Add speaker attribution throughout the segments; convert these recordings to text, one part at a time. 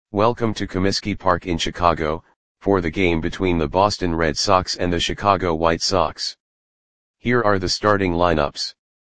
Speaker 1: Welcome to Comiskey Park in Chicago, for the game between the Boston Red Sox and the Chicago White Sox. Here are the starting lineups.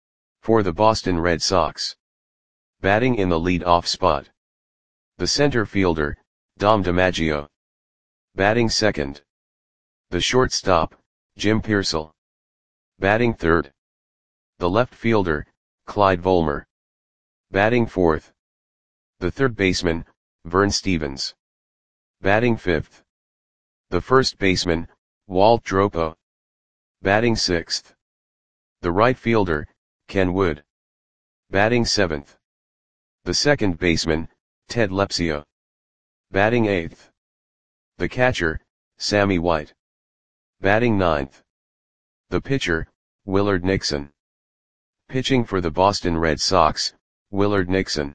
Speaker 1: For the Boston Red Sox. Batting in the lead-off spot. The center fielder, Dom DiMaggio. Batting second. The shortstop, Jim Piersall. Batting third. The left fielder, Clyde Volmer. Batting fourth. The third baseman, Vern Stephens. Batting fifth. The first baseman, Walt Dropo. Batting sixth. The right fielder, Ken Wood. Batting seventh. The second baseman, Ted Lepsio. Batting eighth. The catcher, Sammy White. Batting ninth. The pitcher, Willard Nixon. Pitching for the Boston Red Sox, Willard Nixon.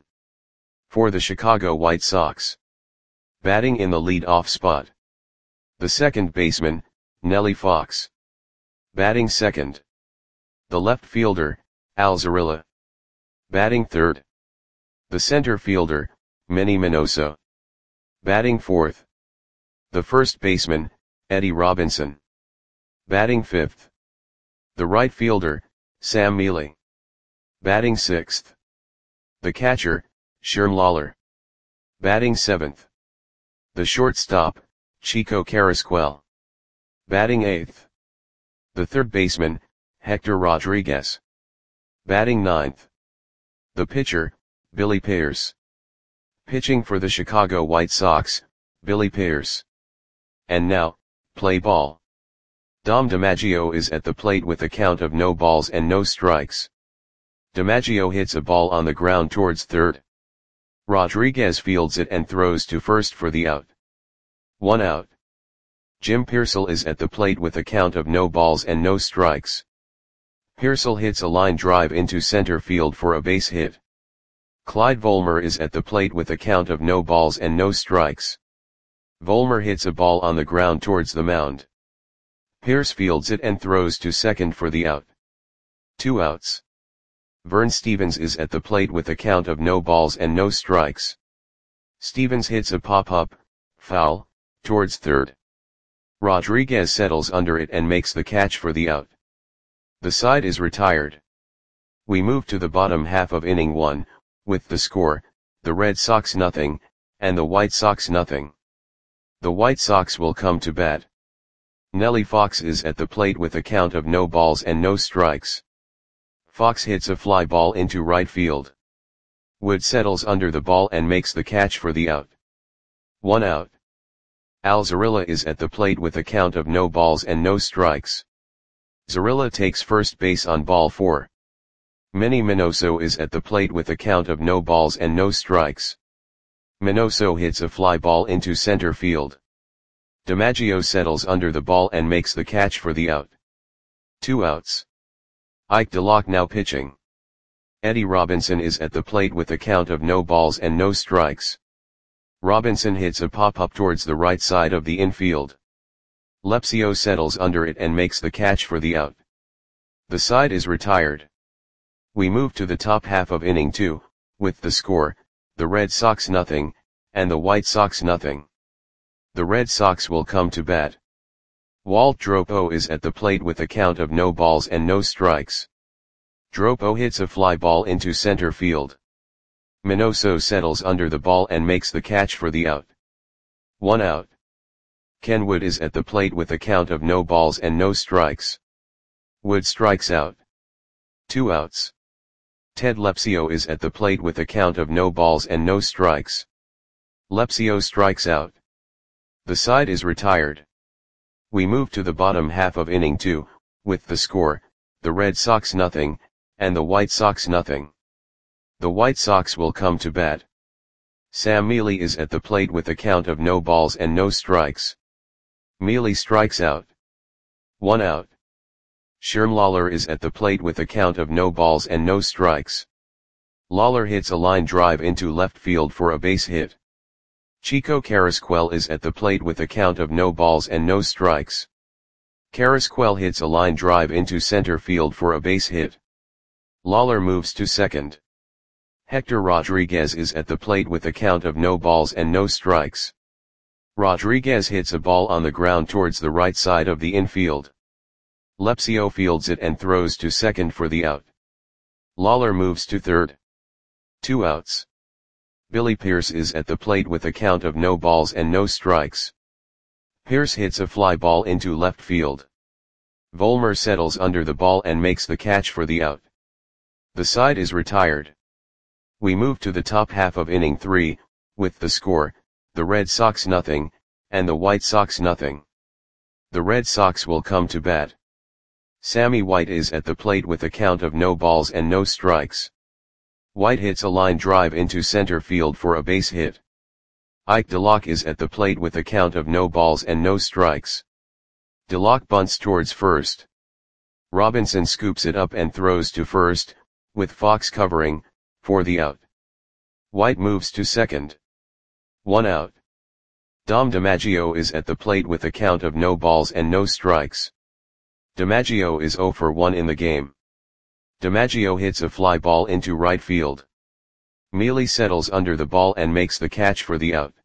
Speaker 1: For the Chicago White Sox. Batting in the lead-off spot. The second baseman, Nellie Fox. Batting second. The left fielder, Al Zarilla. Batting third. The center fielder, Manny Minoso. Batting fourth. The first baseman, Eddie Robinson. Batting fifth. The right fielder, Sam Mele. Batting sixth. The catcher, Sherm Lawler. Batting seventh. The shortstop, Chico Carrasquel. Batting eighth. The third baseman, Hector Rodriguez. Batting ninth. The pitcher, Billy Pierce. Pitching for the Chicago White Sox, Billy Pierce. And now, play ball. Dom DiMaggio is at the plate with a count of no balls and no strikes. DiMaggio hits a ball on the ground towards third. Rodriguez fields it and throws to first for the out. 1 out. Jim Piersall is at the plate with a count of no balls and no strikes. Piersall hits a line drive into center field for a base hit. Clyde Volmer is at the plate with a count of no balls and no strikes. Volmer hits a ball on the ground towards the mound. Pierce fields it and throws to second for the out. 2 outs. Vern Stephens is at the plate with a count of no balls and no strikes. Stephens hits a pop-up, foul, towards third. Rodriguez settles under it and makes the catch for the out. The side is retired. We move to the bottom half of inning 1, with the score, the Red Sox 0, and the White Sox 0. The White Sox will come to bat. Nellie Fox is at the plate with a count of no balls and no strikes. Fox hits a fly ball into right field. Wood settles under the ball and makes the catch for the out. 1 out. Al Zarilla is at the plate with a count of no balls and no strikes. Zarilla takes first base on ball 4. Manny Minoso is at the plate with a count of no balls and no strikes. Minoso hits a fly ball into center field. DiMaggio settles under the ball and makes the catch for the out. 2 outs. Ike DeLock now pitching. Eddie Robinson is at the plate with a count of no balls and no strikes. Robinson hits a pop-up towards the right side of the infield. Lepsio settles under it and makes the catch for the out. The side is retired. We move to the top half of inning 2, with the score, the Red Sox 0, and the White Sox 0. The Red Sox will come to bat. Walt Dropo is at the plate with a count of no balls and no strikes. Dropo hits a fly ball into center field. Minoso settles under the ball and makes the catch for the out. 1 out. Ken Wood is at the plate with a count of no balls and no strikes. Wood strikes out. 2 outs. Ted Lepsio is at the plate with a count of no balls and no strikes. Lepsio strikes out. The side is retired. We move to the bottom half of inning 2, with the score, the Red Sox 0, and the White Sox 0. The White Sox will come to bat. Sam Mele is at the plate with a count of no balls and no strikes. Mele strikes out. 1 out. Sherm Lawler is at the plate with a count of no balls and no strikes. Lawler hits a line drive into left field for a base hit. Chico Carrasquel is at the plate with a count of no balls and no strikes. Carrasquel hits a line drive into center field for a base hit. Lawler moves to second. Hector Rodriguez is at the plate with a count of no balls and no strikes. Rodriguez hits a ball on the ground towards the right side of the infield. Lepsio fields it and throws to second for the out. Lawler moves to third. 2 outs. Billy Pierce is at the plate with a count of no balls and no strikes. Pierce hits a fly ball into left field. Volmer settles under the ball and makes the catch for the out. The side is retired. We move to the top half of inning 3, with the score, the Red Sox nothing, and the White Sox nothing. The Red Sox will come to bat. Sammy White is at the plate with a count of no balls and no strikes. White hits a line drive into center field for a base hit. Ike DeLocke is at the plate with a count of no balls and no strikes. DeLocke bunts towards first. Robinson scoops it up and throws to first, with Fox covering, for the out. White moves to second. 1 out. Dom DiMaggio is at the plate with a count of no balls and no strikes. DiMaggio is 0 for 1 in the game. DiMaggio hits a fly ball into right field. Mealy settles under the ball and makes the catch for the out.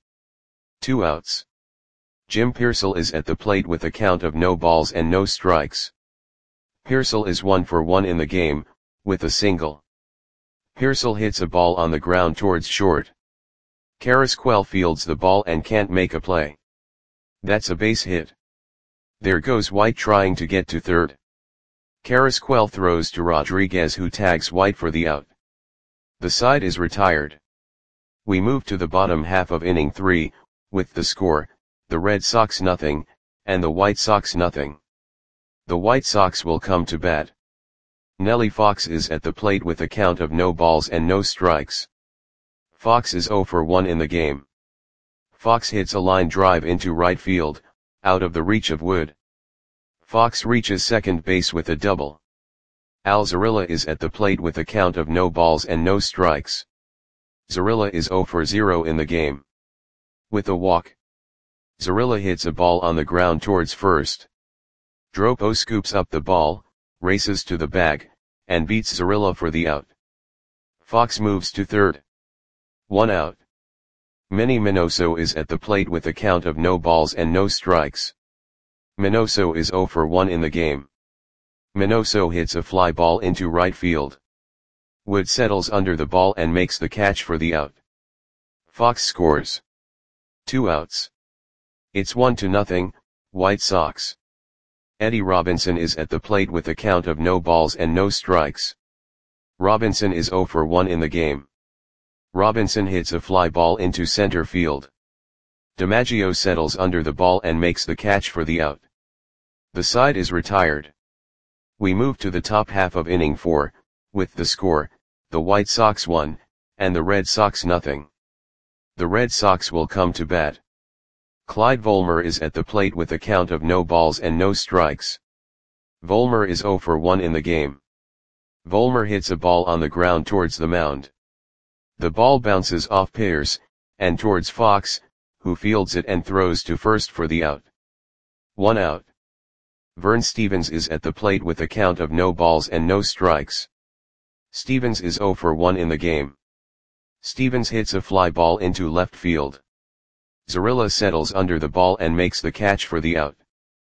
Speaker 1: 2 outs. Jim Piersall is at the plate with a count of no balls and no strikes. Piersall is 1 for 1 in the game, with a single. Piersall hits a ball on the ground towards short. Carrasquel fields the ball and can't make a play. That's a base hit. There goes White trying to get to third. Carrasquel throws to Rodriguez, who tags White for the out. The side is retired. We move to the bottom half of inning 3, with the score, the Red Sox nothing, and the White Sox nothing. The White Sox will come to bat. Nellie Fox is at the plate with a count of no balls and no strikes. Fox is 0 for 1 in the game. Fox hits a line drive into right field, out of the reach of Wood. Fox reaches second base with a double. Al Zarilla is at the plate with a count of no balls and no strikes. Zarilla is 0 for 0 in the game. With a walk. Zarilla hits a ball on the ground towards first. Dropo scoops up the ball, races to the bag, and beats Zarilla for the out. Fox moves to third. 1 out. Manny Minoso is at the plate with a count of no balls and no strikes. Minoso is 0 for 1 in the game. Minoso hits a fly ball into right field. Wood settles under the ball and makes the catch for the out. Fox scores. 2 outs. It's 1-0, White Sox. Eddie Robinson is at the plate with a count of no balls and no strikes. Robinson is 0 for 1 in the game. Robinson hits a fly ball into center field. DiMaggio settles under the ball and makes the catch for the out. The side is retired. We move to the top half of inning 4, with the score, the White Sox 1, and the Red Sox nothing. The Red Sox will come to bat. Clyde Volmer is at the plate with a count of no balls and no strikes. Volmer is 0 for 1 in the game. Volmer hits a ball on the ground towards the mound. The ball bounces off Pierce, and towards Fox, who fields it and throws to first for the out. 1 out. Vern Stevens is at the plate with a count of no balls and no strikes. Stevens is 0 for 1 in the game. Stevens hits a fly ball into left field. Zarilla settles under the ball and makes the catch for the out.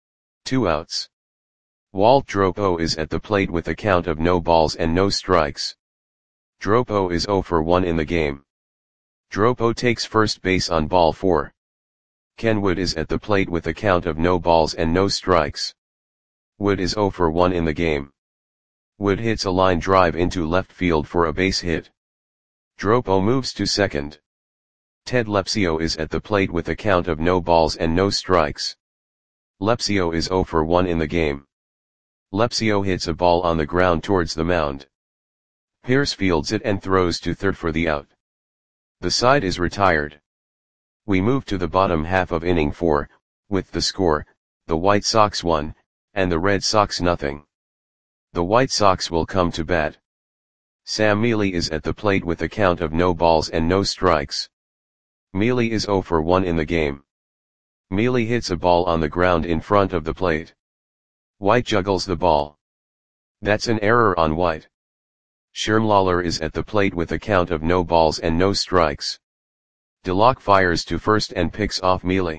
Speaker 1: 2 outs. Walt Dropo is at the plate with a count of no balls and no strikes. Dropo is 0 for 1 in the game. Dropo takes first base on ball 4. Ken Wood is at the plate with a count of no balls and no strikes. Wood is 0 for 1 in the game. Wood hits a line drive into left field for a base hit. Dropo moves to second. Ted Lepsio is at the plate with a count of no balls and no strikes. Lepsio is 0 for 1 in the game. Lepsio hits a ball on the ground towards the mound. Pierce fields it and throws to third for the out. The side is retired. We move to the bottom half of inning 4, with the score, the White Sox 1, and the Red Sox nothing. The White Sox will come to bat. Sam Mealy is at the plate with a count of no balls and no strikes. Mealy is 0 for 1 in the game. Mealy hits a ball on the ground in front of the plate. White juggles the ball. That's an error on White. Schermlahler is at the plate with a count of no balls and no strikes. DeLocke fires to first and picks off Mealy.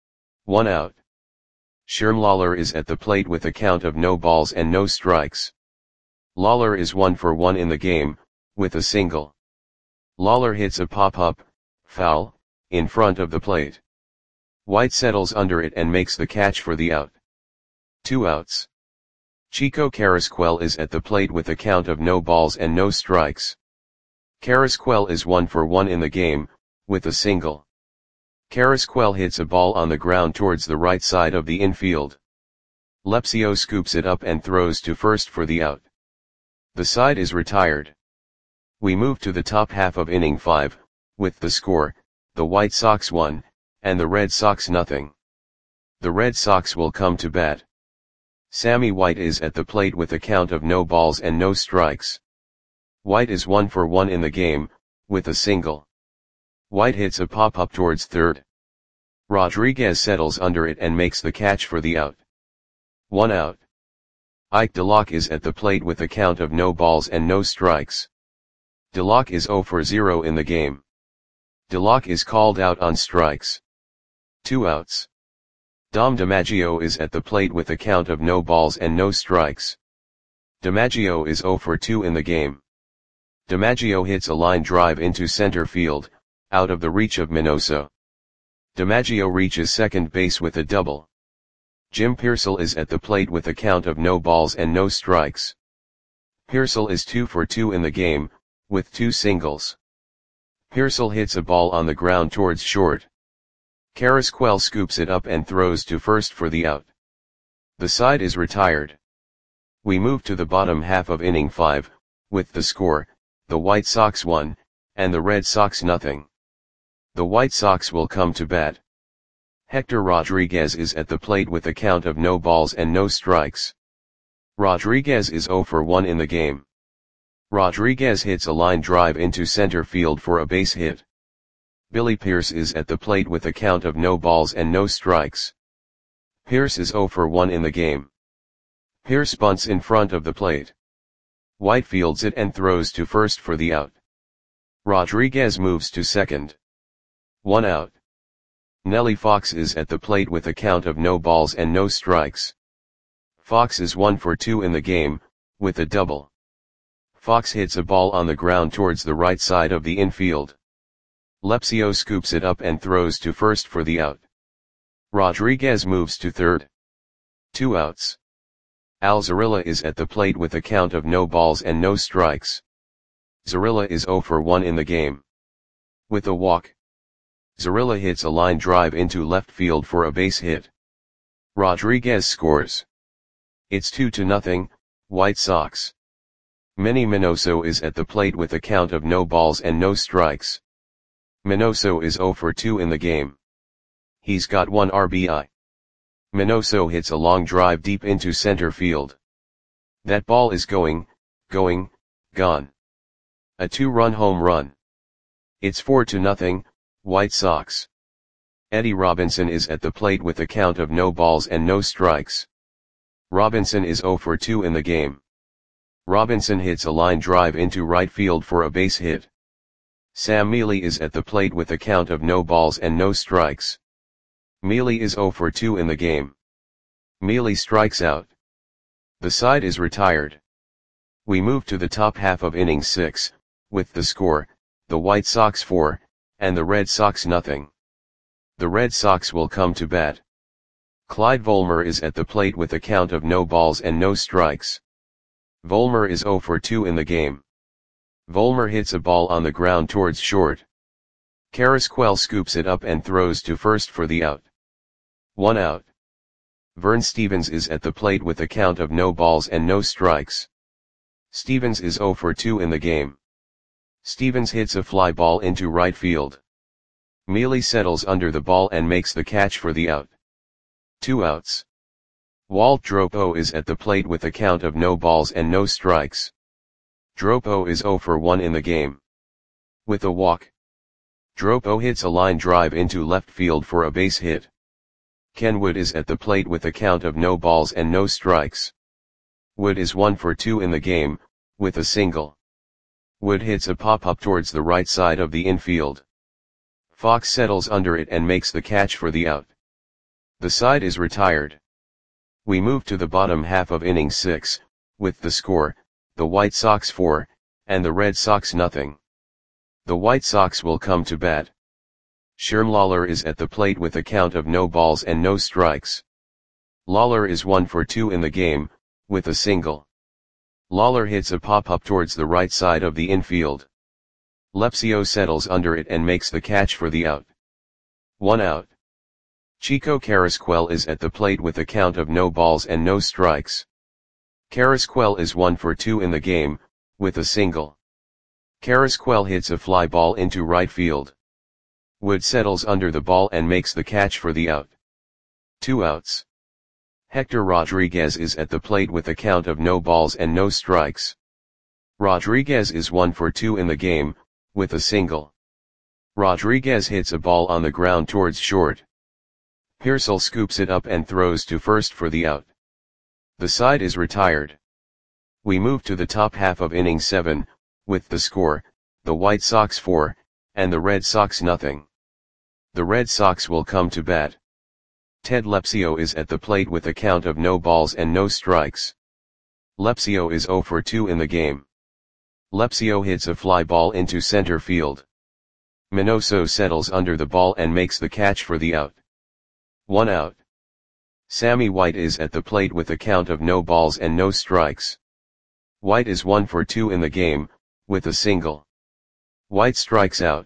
Speaker 1: 1 out. Schermlahler is at the plate with a count of no balls and no strikes. Lawler is 1 for 1 in the game, with a single. Lawler hits a pop-up, foul, in front of the plate. White settles under it and makes the catch for the out. 2 outs. Chico Carrasquel is at the plate with a count of no balls and no strikes. Carrasquel is 1 for 1 in the game, with a single. Carrasquel hits a ball on the ground towards the right side of the infield. Lepsio scoops it up and throws to first for the out. The side is retired. We move to the top half of inning 5, with the score, the White Sox 1, and the Red Sox nothing. The Red Sox will come to bat. Sammy White is at the plate with a count of no balls and no strikes. White is 1 for 1 in the game, with a single. White hits a pop-up towards third. Rodriguez settles under it and makes the catch for the out. 1 out. Ike DeLocke is at the plate with a count of no balls and no strikes. DeLocke is 0 for 0 in the game. DeLocke is called out on strikes. 2 outs. Dom DiMaggio is at the plate with a count of no balls and no strikes. DiMaggio is 0 for 2 in the game. DiMaggio hits a line drive into center field, out of the reach of Minoso. DiMaggio reaches second base with a double. Jim Piersall is at the plate with a count of no balls and no strikes. Piersall is 2 for 2 in the game, with 2 singles. Piersall hits a ball on the ground towards short. Carrasquel scoops it up and throws to first for the out. The side is retired. We move to the bottom half of inning 5, with the score, the White Sox 1, and the Red Sox nothing. The White Sox will come to bat. Hector Rodriguez is at the plate with a count of no balls and no strikes. Rodriguez is 0 for 1 in the game. Rodriguez hits a line drive into center field for a base hit. Billy Pierce is at the plate with a count of no balls and no strikes. Pierce is 0 for 1 in the game. Pierce bunts in front of the plate. White fields it and throws to first for the out. Rodriguez moves to second. 1 out. Nellie Fox is at the plate with a count of no balls and no strikes. Fox is 1 for 2 in the game, with a double. Fox hits a ball on the ground towards the right side of the infield. Lepsio scoops it up and throws to first for the out. Rodriguez moves to third. 2 outs. Al Zarilla is at the plate with a count of no balls and no strikes. Zarilla is 0 for 1 in the game. With a walk. Zarilla hits a line drive into left field for a base hit. Rodriguez scores. It's 2-0, White Sox. Manny Minoso is at the plate with a count of no balls and no strikes. Minoso is 0 for 2 in the game. He's got 1 RBI. Minoso hits a long drive deep into center field. That ball is gone. A 2-run home run. It's 4-0, White Sox. Eddie Robinson is at the plate with a count of no balls and no strikes. Robinson is 0 for 2 in the game. Robinson hits a line drive into right field for a base hit. Sam Mealy is at the plate with a count of no balls and no strikes. Mealy is 0 for 2 in the game. Mealy strikes out. The side is retired. We move to the top half of inning 6, with the score, the White Sox 4, and the Red Sox nothing. The Red Sox will come to bat. Clyde Volmer is at the plate with a count of no balls and no strikes. Volmer is 0 for 2 in the game. Volmer hits a ball on the ground towards short. Carrasquel scoops it up and throws to first for the out. 1 out. Vern Stevens is at the plate with a count of no balls and no strikes. Stevens is 0 for 2 in the game. Stevens hits a fly ball into right field. Mealy settles under the ball and makes the catch for the out. 2 outs. Walt Dropo is at the plate with a count of no balls and no strikes. Dropo is 0 for 1 in the game. With a walk. Dropo hits a line drive into left field for a base hit. Ken Wood is at the plate with a count of no balls and no strikes. Wood is 1 for 2 in the game, with a single. Wood hits a pop-up towards the right side of the infield. Fox settles under it and makes the catch for the out. The side is retired. We move to the bottom half of inning 6, with the score, the White Sox 4, and the Red Sox nothing. The White Sox will come to bat. Sherm Lawler is at the plate with a count of no balls and no strikes. Lawler is 1 for 2 in the game, with a single. Lawler hits a pop-up towards the right side of the infield. Lepsio settles under it and makes the catch for the out. 1 out. Chico Carrasquel is at the plate with a count of no balls and no strikes. Carrasquel is 1 for 2 in the game, with a single. Carrasquel hits a fly ball into right field. Wood settles under the ball and makes the catch for the out. 2 outs. Hector Rodriguez is at the plate with a count of no balls and no strikes. Rodriguez is 1 for 2 in the game, with a single. Rodriguez hits a ball on the ground towards short. Pearsall scoops it up and throws to first for the out. The side is retired. We move to the top half of inning 7, with the score, the White Sox 4, and the Red Sox nothing. The Red Sox will come to bat. Ted Lepsio is at the plate with a count of no balls and no strikes. Lepsio is 0 for 2 in the game. Lepsio hits a fly ball into center field. Minoso settles under the ball and makes the catch for the out. 1 out. Sammy White is at the plate with a count of no balls and no strikes. White is 1 for 2 in the game, with a single. White strikes out.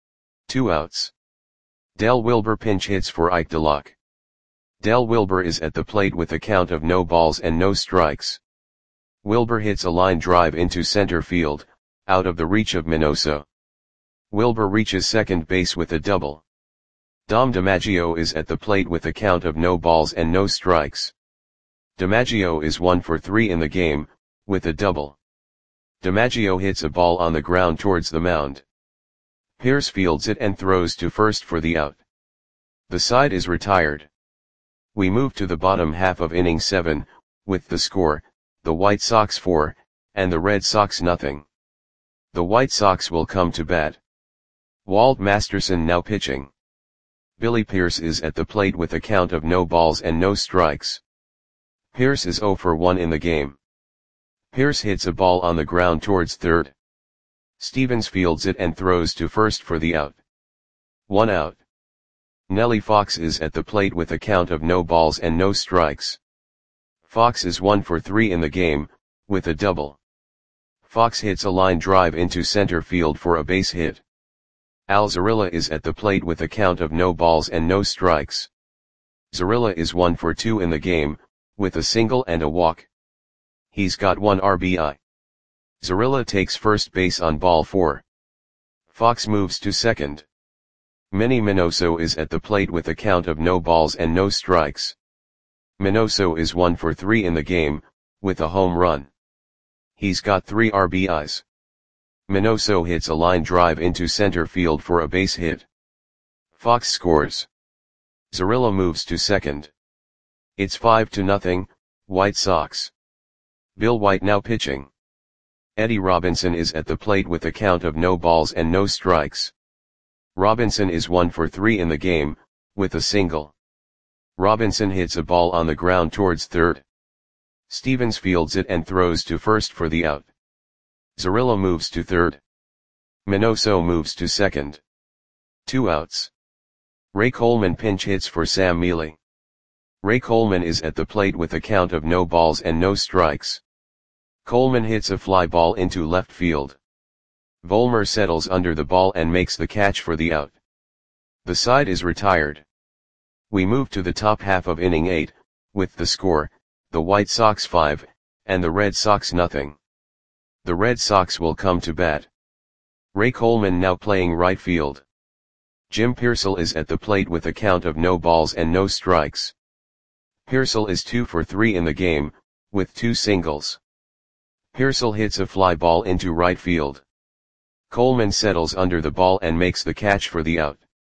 Speaker 1: 2 outs. Del Wilber pinch hits for Ike DeLock. Del Wilber is at the plate with a count of no balls and no strikes. Wilber hits a line drive into center field, out of the reach of Minoso. Wilber reaches second base with a double. Dom DiMaggio is at the plate with a count of no balls and no strikes. DiMaggio is 1 for 3 in the game, with a double. DiMaggio hits a ball on the ground towards the mound. Pierce fields it and throws to first for the out. The side is retired. We move to the bottom half of inning 7, with the score, the White Sox 4, and the Red Sox nothing. The White Sox will come to bat. Walt Masterson now pitching. Billy Pierce is at the plate with a count of no balls and no strikes. Pierce is 0 for 1 in the game. Pierce hits a ball on the ground towards third. Stevens fields it and throws to first for the out. 1 out. Nellie Fox is at the plate with a count of no balls and no strikes. Fox is 1 for 3 in the game, with a double. Fox hits a line drive into center field for a base hit. Al Zarilla is at the plate with a count of no balls and no strikes. Zarilla is 1 for 2 in the game, with a single and a walk. He's got 1 RBI. Zarilla takes first base on ball 4. Fox moves to second. Manny Minoso is at the plate with a count of no balls and no strikes. Minoso is 1 for 3 in the game, with a home run. He's got 3 RBIs. Minoso hits a line drive into center field for a base hit. Fox scores. Zarilla moves to second. It's 5-0, White Sox. Bill White now pitching. Eddie Robinson is at the plate with a count of no balls and no strikes. Robinson is 1 for 3 in the game, with a single. Robinson hits a ball on the ground towards third. Stevens fields it and throws to first for the out. Zarilla moves to third. Minoso moves to second. 2 outs. Ray Coleman pinch hits for Sam Mealy. Ray Coleman is at the plate with a count of no balls and no strikes. Coleman hits a fly ball into left field. Vollmer settles under the ball and makes the catch for the out. The side is retired. We move to the top half of inning 8, with the score, the White Sox 5, and the Red Sox nothing. The Red Sox will come to bat. Ray Coleman now playing right field. Jim Pearsall is at the plate with a count of no balls and no strikes. Pearsall is 2 for 3 in the game, with 2 singles. Pearsall hits a fly ball into right field. Coleman settles under the ball and makes the catch for the out.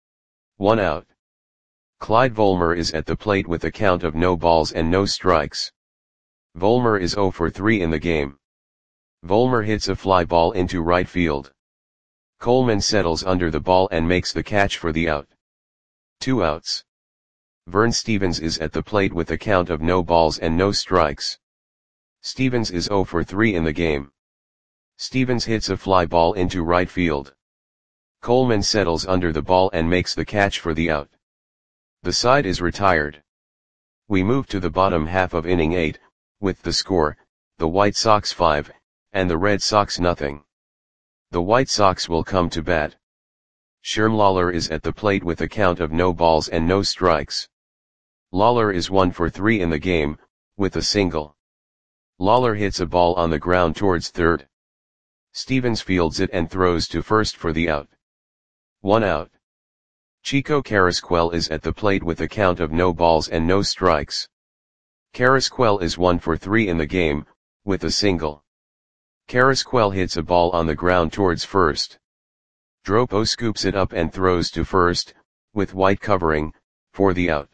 Speaker 1: 1 out. Clyde Vollmer is at the plate with a count of no balls and no strikes. Vollmer is 0 for 3 in the game. Vollmer hits a fly ball into right field. Coleman settles under the ball and makes the catch for the out. 2 outs. Vern Stephens is at the plate with a count of no balls and no strikes. Stephens is 0 for 3 in the game. Stephens hits a fly ball into right field. Coleman settles under the ball and makes the catch for the out. The side is retired. We move to the bottom half of inning 8, with the score, the White Sox 5, and the Red Sox nothing. The White Sox will come to bat. Sherm Lawler is at the plate with a count of no balls and no strikes. Lawler is 1 for 3 in the game, with a single. Lawler hits a ball on the ground towards third. Stephens fields it and throws to first for the out. 1 out. Chico Carrasquel is at the plate with a count of no balls and no strikes. Carrasquel is 1 for 3 in the game, with a single. Carrasquel hits a ball on the ground towards first. Dropo scoops it up and throws to first, with White covering, for the out.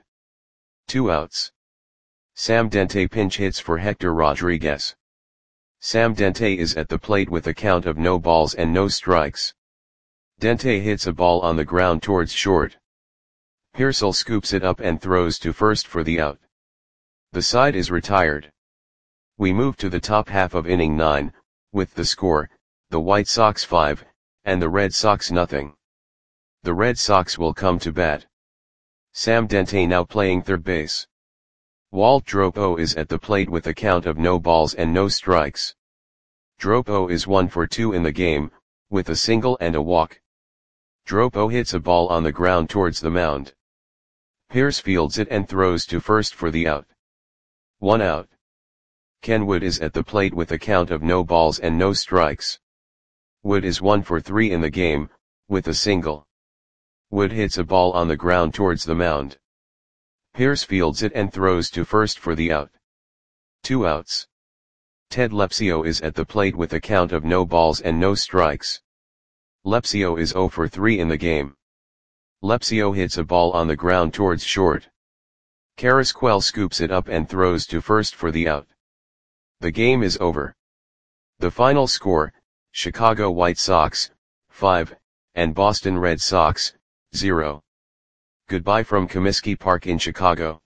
Speaker 1: 2 outs. Sam Dente pinch hits for Hector Rodriguez. Sam Dente is at the plate with a count of no balls and no strikes. Dente hits a ball on the ground towards short. Pearsall scoops it up and throws to first for the out. The side is retired. We move to the top half of inning 9, with the score, the White Sox 5, and the Red Sox nothing. The Red Sox will come to bat. Sam Dente now playing third base. Walt Dropo is at the plate with a count of no balls and no strikes. Dropo is 1 for 2 in the game, with a single and a walk. Dropo hits a ball on the ground towards the mound. Pierce fields it and throws to first for the out. 1 out. Ken Wood is at the plate with a count of no balls and no strikes. Wood is 1 for 3 in the game, with a single. Wood hits a ball on the ground towards the mound. Pierce fields it and throws to first for the out. 2 outs. Ted Lepsio is at the plate with a count of no balls and no strikes. Lepsio is 0 for 3 in the game. Lepsio hits a ball on the ground towards short. Carrasquel scoops it up and throws to first for the out. The game is over. The final score, Chicago White Sox, 5, and Boston Red Sox, 0. Goodbye from Comiskey Park in Chicago.